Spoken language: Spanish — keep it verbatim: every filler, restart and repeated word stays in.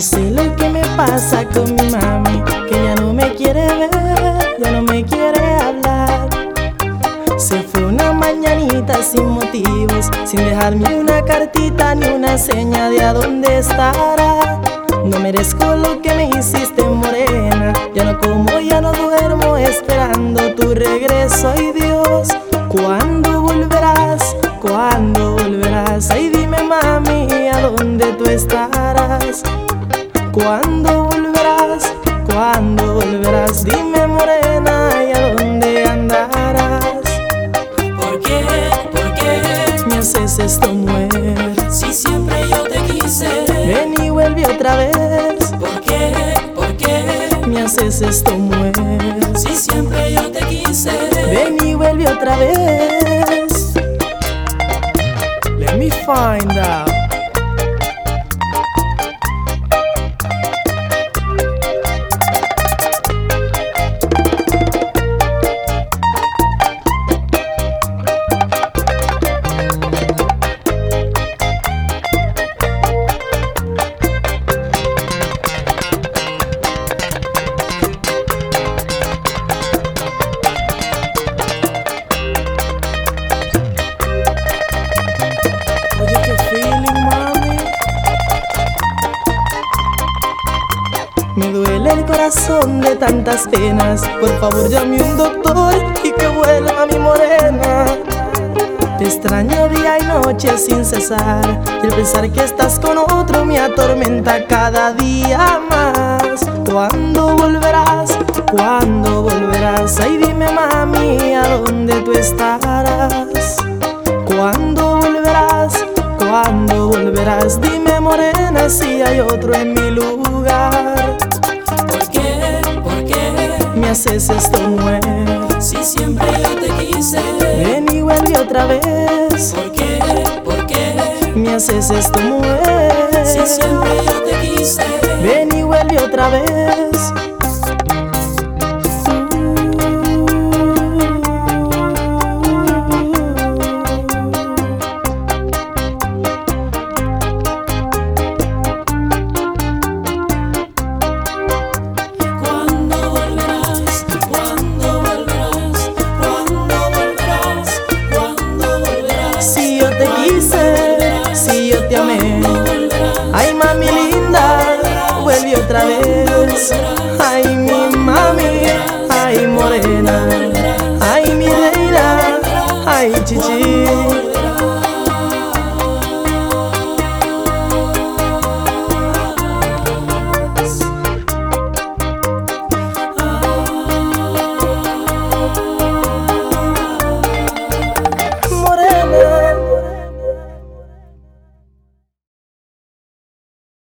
sé lo que me pasa con mi mami, que ya no me quiere ver, ya no me quiere hablar. Se fue una mañanita sin motivos, sin dejarme una cartita ni una seña de a dónde estará. No merezco lo que me hiciste, morena. Ya no como, ya no duermo, esperando tu regreso. Ay Dios, ¿cuándo volverás? ¿Cuándo volverás? Ay dime mami, ¿a dónde tú estarás? ¿Cuándo volverás? ¿Cuándo volverás? Dime morena, ¿y a dónde andarás? ¿Por qué? ¿Por qué? Me haces esto, mujer. Si siempre yo te quise. Ven y vuelve otra vez. ¿Por qué? ¿Por qué? Me haces esto, mujer. Si siempre yo te quise. Ven y vuelve otra vez. Let me find out. Oye, qué feeling, mami. Me duele el corazón de tantas penas. Por favor, llame un doctor y que vuelva mi morena. Te extraño día y noche sin cesar, y el pensar que estás con otro me atormenta cada día más. ¿Cuándo volverás? ¿Cuándo volverás? Ay dime mami, ¿a dónde tú estarás? ¿Cuándo volverás? ¿Cuándo volverás? Dime morena si hay otro en mi lugar. ¿Por qué? ¿Por qué? Me haces esto, mujer. Si siempre yo te quise. Ven y vuelve otra vez. ¿Por qué? ¿Por qué? Me haces esto, mujer. Si siempre yo te quise. Ven y vuelve otra vez. ¿Cuándo volverás? ¿Cuándo volverás? ¿Cuándo volverás? ¿Cuándo volverás? Si yo te quise, si yo te amé. Ay mami linda, vuelve otra vez.